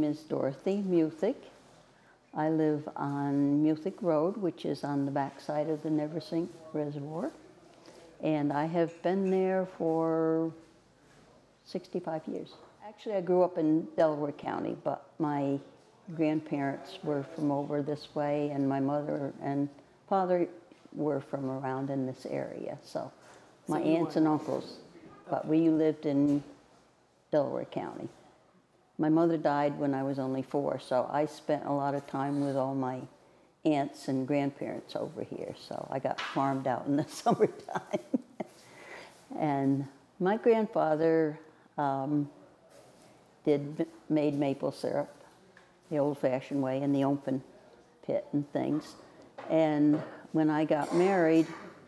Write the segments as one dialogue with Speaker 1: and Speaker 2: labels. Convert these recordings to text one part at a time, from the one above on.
Speaker 1: is Dorothy Muthick. I live on Muthick Road, which is on the backside of the Neversink Reservoir. And I have been there for 65 years. Actually, I grew up in Delaware County, but my grandparents were from over this way, and my mother and father were from around in this area. So my aunts and uncles, but we lived in Delaware County. My mother died when I was only 4, so I spent a lot of time with all my aunts and grandparents over here. So I got farmed out in the summertime. And my grandfather made maple syrup the old-fashioned way in the open pit and things. And when I got married,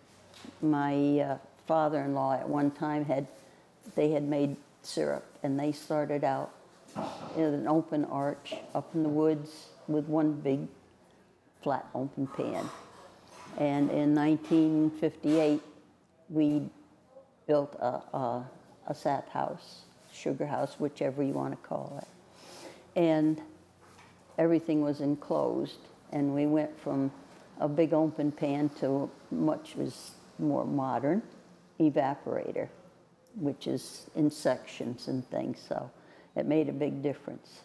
Speaker 1: my father-in-law at one time had made syrup, and they started out in an open arch up in the woods with one big flat open pan. And in 1958, we built a sap house, sugar house, whichever you want to call it. And everything was enclosed, and we went from a big open pan to much was more modern evaporator, which is in sections and things, so it made a big difference.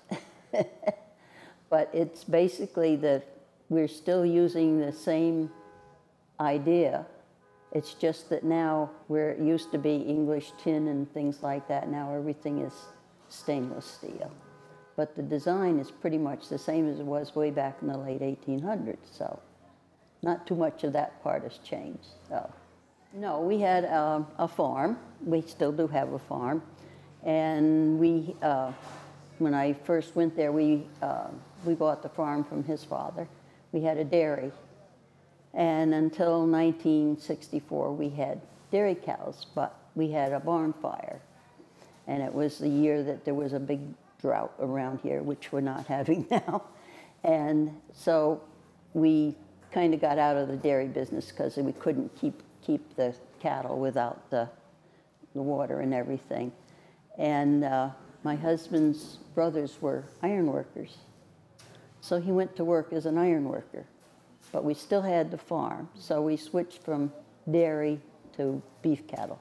Speaker 1: But it's basically that we're still using the same idea. It's just that now, where it used to be English tin and things like that, now everything is stainless steel. But the design is pretty much the same as it was way back in the late 1800s, so not too much of that part has changed. So. No, we had a farm. We still do have a farm. And we, when I first went there, we bought the farm from his father. We had a dairy. And until 1964, we had dairy cows, but we had a barn fire. And it was the year that there was a big drought around here, which we're not having now. And so we kind of got out of the dairy business because we couldn't keep the cattle without the water and everything. And my husband's brothers were iron workers. So he went to work as an iron worker. But we still had the farm, so we switched from dairy to beef cattle.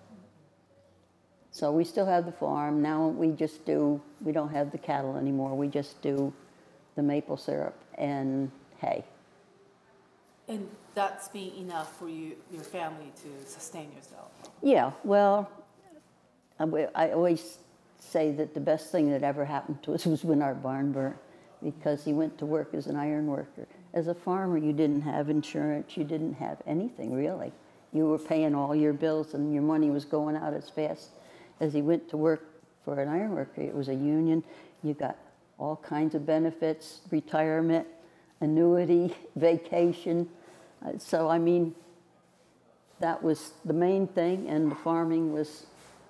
Speaker 1: So we still have the farm. Now we don't have the cattle anymore. We just do the maple syrup and hay.
Speaker 2: And that's been enough for your family to sustain yourself?
Speaker 1: Yeah, well, I always say that the best thing that ever happened to us was when our barn burnt, because he went to work as an iron worker. As a farmer, you didn't have insurance, you didn't have anything really. You were paying all your bills and your money was going out as fast as he went to work for an iron worker. It was a union. You got all kinds of benefits, retirement, annuity, vacation. So, I mean, that was the main thing, and the farming was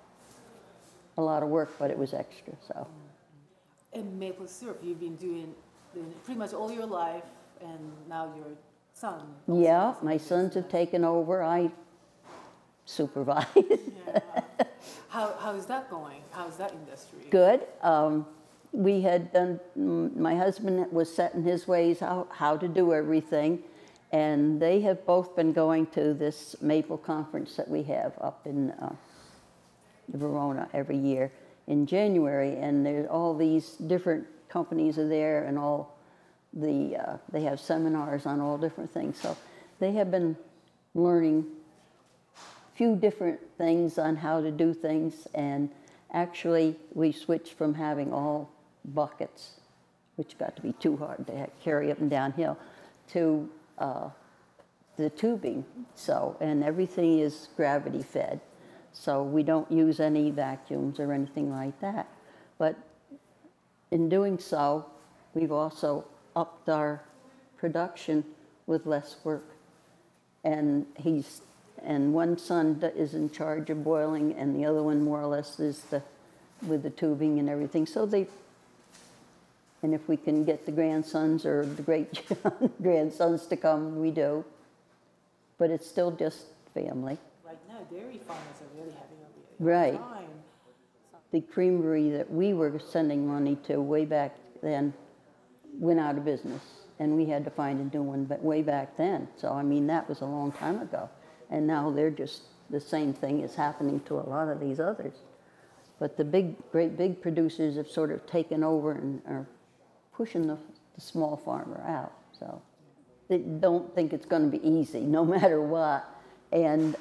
Speaker 1: a lot of work, but it was extra, so.
Speaker 2: And maple syrup, you've been doing pretty much all your life, and now your son.
Speaker 1: Yeah, my sons have taken over. I supervise.
Speaker 2: Yeah. How is that going? How is that industry?
Speaker 1: Good. We had done, my husband was set in his ways how to do everything, and they have both been going to this maple conference that we have up in Verona every year in January, and there's all these different companies are there, and all they have seminars on all different things. So they have been learning a few different things on how to do things, and actually we switched from having all buckets, which got to be too hard to carry up and downhill, to the tubing. So, and everything is gravity fed. So we don't use any vacuums or anything like that. But in doing so, we've also upped our production with less work. And one son is in charge of boiling, and the other one more or less is with the tubing and everything. So and if we can get the grandsons or the great grandsons to come, we do. But it's still just family.
Speaker 2: Right now, dairy farmers are really having a
Speaker 1: right.
Speaker 2: time.
Speaker 1: The creamery that we were sending money to way back then went out of business, and we had to find a new one, but way back then. So, I mean, that was a long time ago. And now they're just, the same thing is happening to a lot of these others. But the great big producers have sort of taken over and are pushing the small farmer out. So they don't think it's going to be easy, no matter what. And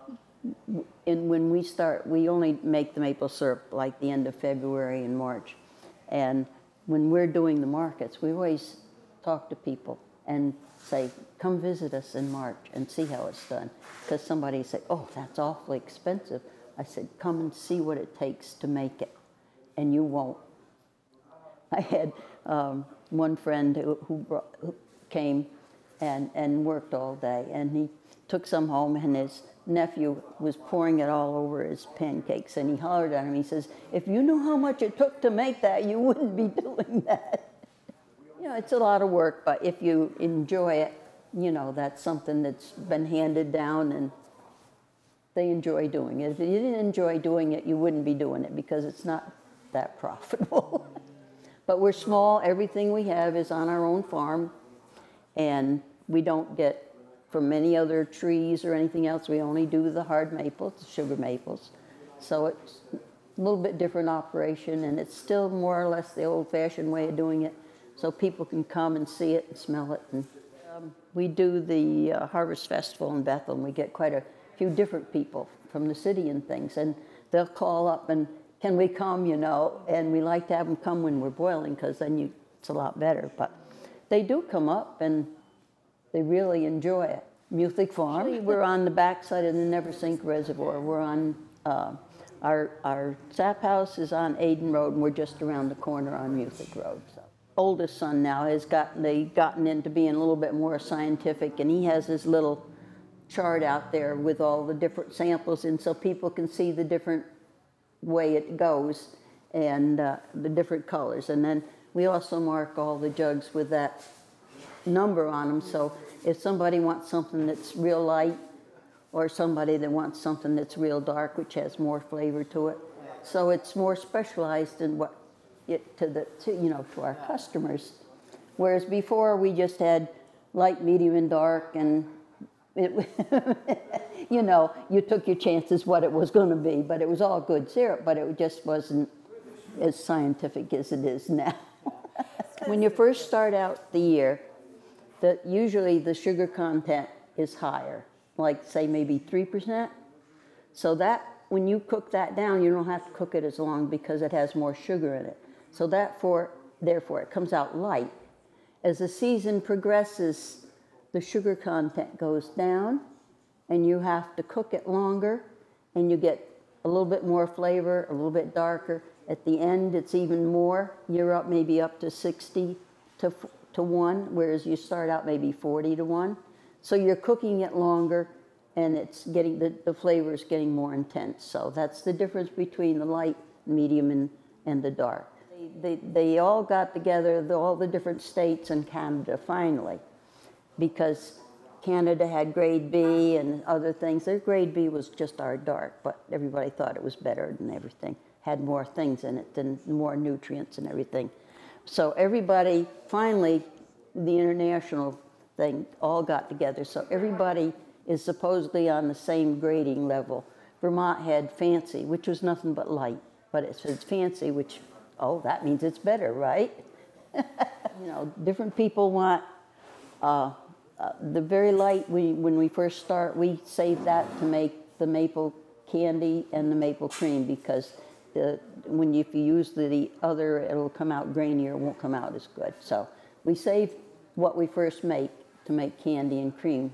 Speaker 1: when we start, we only make the maple syrup like the end of February and March. And when we're doing the markets, we always talk to people and say, come visit us in March and see how it's done. Because somebody said, oh, that's awfully expensive. I said, come and see what it takes to make it, and you won't. I had one friend who came and worked all day, and he took some home, and his nephew was pouring it all over his pancakes, and he hollered at him. He says, if you knew how much it took to make that, you wouldn't be doing that. You know, it's a lot of work, but if you enjoy it, you know, that's something that's been handed down, and they enjoy doing it. If you didn't enjoy doing it, you wouldn't be doing it, because it's not that profitable. But we're small. Everything we have is on our own farm, and we don't get from any other trees or anything else. We only do the hard maples, the sugar maples. So it's a little bit different operation, and it's still more or less the old-fashioned way of doing it, so people can come and see it and smell it. And we do the Harvest Festival in Bethel, and we get quite a few different people from the city and things, and they'll call up and, can we come, you know, and we like to have them come when we're boiling, because then it's a lot better. But they do come up, and they really enjoy it. Muthig Farm. Actually, we're on the backside of the Neversink Reservoir. We're on, our sap house is on Aden Road, and we're just around the corner on Muthig Road. So. Oldest son now has gotten into being a little bit more scientific, and he has his little chart out there with all the different samples, and so people can see the different way it goes and the different colors. And then we also mark all the jugs with that number on them, so if somebody wants something that's real light, or somebody that wants something that's real dark, which has more flavor to it, so it's more specialized in what to our customers. Whereas before we just had light, medium, and dark, and you know, you took your chances what it was going to be, but it was all good syrup, but it just wasn't as scientific as it is now. When you first start out the year, usually the sugar content is higher, like say maybe 3%. So that, when you cook that down, you don't have to cook it as long because it has more sugar in it. So therefore it comes out light. As the season progresses, the sugar content goes down, and you have to cook it longer, and you get a little bit more flavor, a little bit darker. At the end, it's even more. You're maybe up to 60 to 1, whereas you start out maybe 40 to 1. So you're cooking it longer, and it's getting the flavor is getting more intense. So that's the difference between the light, medium, and the dark. They all got together, all the different states and Canada finally, because Canada had grade B and other things. Their grade B was just our dark, but everybody thought it was better than everything. Had more things in it, and more nutrients and everything. So everybody, finally, the international thing all got together. So everybody is supposedly on the same grading level. Vermont had fancy, which was nothing but light, but it's fancy, which, oh, that means it's better, right? You know, different people want the very light. When we first start, we save that to make the maple candy and the maple cream, because if you use the other, it'll come out grainier, it won't come out as good. So we save what we first make to make candy and cream.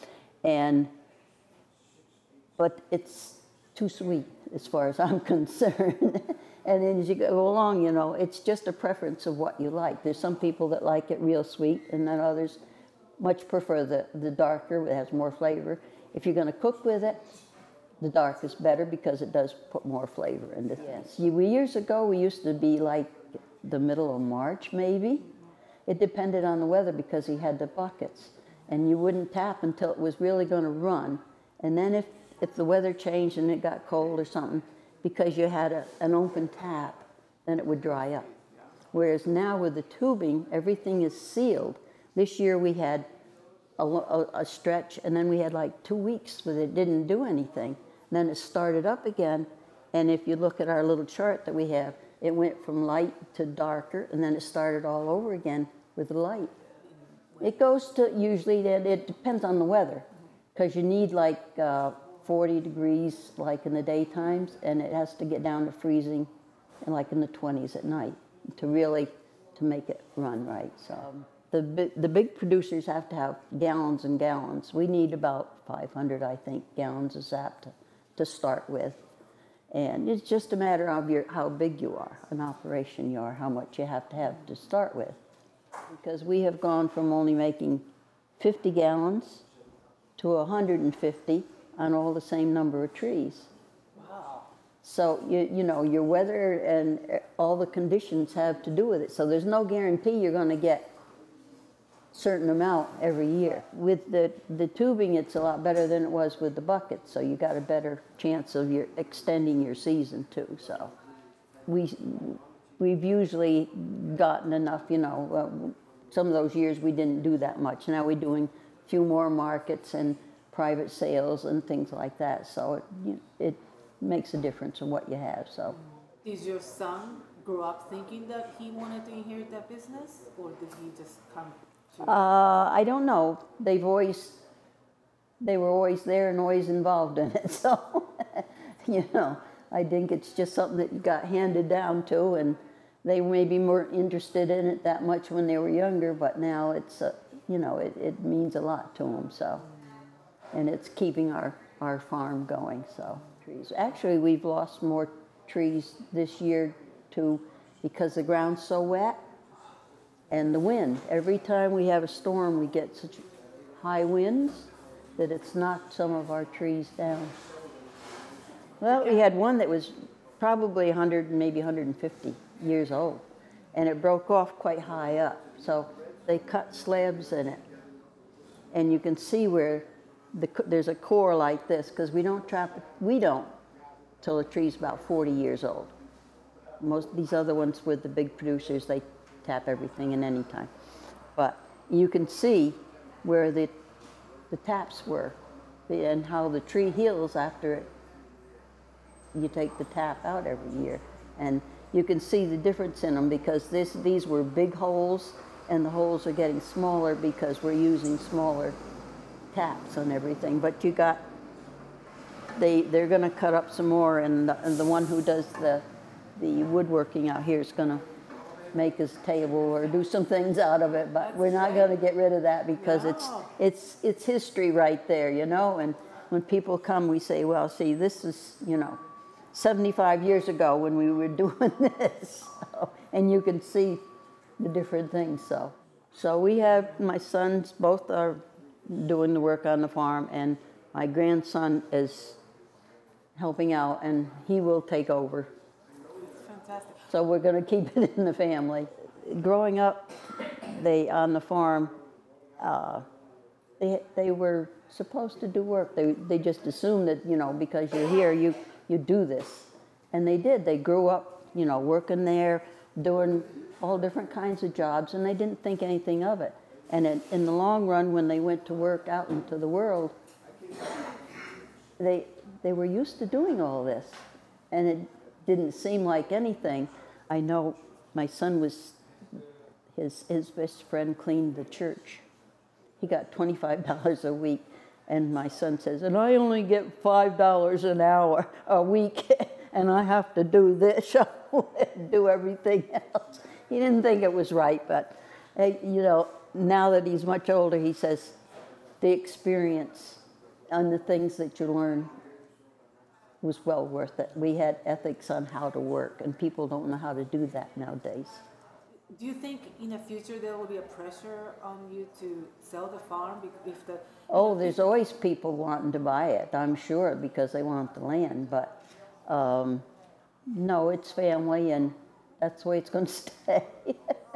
Speaker 1: But it's too sweet as far as I'm concerned. And then as you go along, you know, it's just a preference of what you like. There's some people that like it real sweet, and then others much prefer the darker, it has more flavor. If you're going to cook with it, the dark is better because it does put more flavor into things. Yes. Years ago, we used to be like the middle of March, maybe. It depended on the weather, because he had the buckets. And you wouldn't tap until it was really going to run. And then if the weather changed and it got cold or something, because you had an open tap, then it would dry up. Whereas now with the tubing, everything is sealed. This year we had a stretch, and then we had like 2 weeks where it didn't do anything. Then it started up again, and if you look at our little chart that we have, it went from light to darker, and then it started all over again with the light. It goes to usually, it depends on the weather, because you need like 40 degrees like in the daytimes, and it has to get down to freezing and like in the 20s at night to make it run right. So the big producers have to have gallons and gallons. We need about 500, I think, gallons of sap to start with. And it's just a matter of how big you are, an operation you are, how much you have to start with. Because we have gone from only making 50 gallons to 150 on all the same number of trees.
Speaker 2: Wow.
Speaker 1: So, you know, your weather and all the conditions have to do with it. So there's no guarantee you're going to get a certain amount every year. With the tubing, it's a lot better than it was with the bucket. So you got a better chance of extending your season too. So we've usually gotten enough, you know. Some of those years we didn't do that much. Now we're doing a few more markets and private sales and things like that. So it makes a difference in what you have. So,
Speaker 2: did your son grow up thinking that he wanted to inherit that business, or did he just come to?
Speaker 1: I don't know. They were always there and always involved in it. So, you know, I think it's just something that you got handed down to, and they may be more interested in it that much when they were younger, but now it's, you know, it means a lot to them. So, and it's keeping our farm going. So, trees. Actually, we've lost more trees this year too, because the ground's so wet and the wind. Every time we have a storm, we get such high winds that it's knocked some of our trees down. Well, we had one that was probably 100, maybe 150 years old, and it broke off quite high up. So they cut slabs in it, and you can see where there's a core like this, because we don't till the tree's about 40 years old. Most of these other ones with the big producers, they tap everything in any time. But you can see where the taps were and how the tree heals after you take the tap out every year. And you can see the difference in them, because these were big holes, and the holes are getting smaller because we're using smaller taps on everything. But they're going to cut up some more, and the one who does the woodworking out here is going to make his table or do some things out of it. But we're not going to get rid of that, because it's history right there, you know. And when people come, we say, well, see, this is, you know, 75 years ago when we were doing this. So, and you can see the different things. So we have, my sons both are doing the work on the farm, and my grandson is helping out, and he will take over.
Speaker 2: It's fantastic.
Speaker 1: So we're going to keep it in the family. Growing up, on the farm, they were supposed to do work. They just assumed that, you know, because you're here, you do this. And they did. They grew up, you know, working there, doing all different kinds of jobs, and they didn't think anything of it. And in the long run, when they went to work out into the world, they were used to doing all this, and it didn't seem like anything. I know my son his best friend cleaned the church. He got $25 a week, and my son says, and I only get $5 an hour a week, and I have to do this, do everything else. He didn't think it was right, but you know, now that he's much older, he says the experience and the things that you learn was well worth it. We had ethics on how to work, and people don't know how to do that nowadays.
Speaker 2: Do you think in the future there will be a pressure on you to sell the farm if the?
Speaker 1: Oh, there's always people wanting to buy it, I'm sure, because they want the land. But no, it's family, and that's the way it's going to stay.